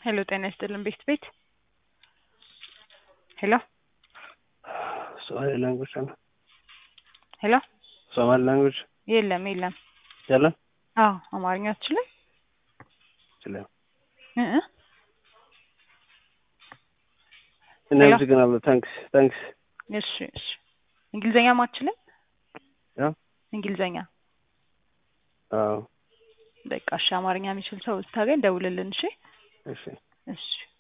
ሄሎ ጤና ይስጥልን ቤት ሄሎ Somali language ነው። ሄሎ ሶማሊ language የለም ያለ አማርኛ አትችልም? ይችላል። እ እነዚህ ግን አለ ታንክስ እሺ እንግሊዘኛ ማትችልም? ያ እንግሊዘኛ አዎ በቃ እሺ አማርኛ የሚችል ሰው ስታገኝ ደውልልን። እሺ እሺ እሺ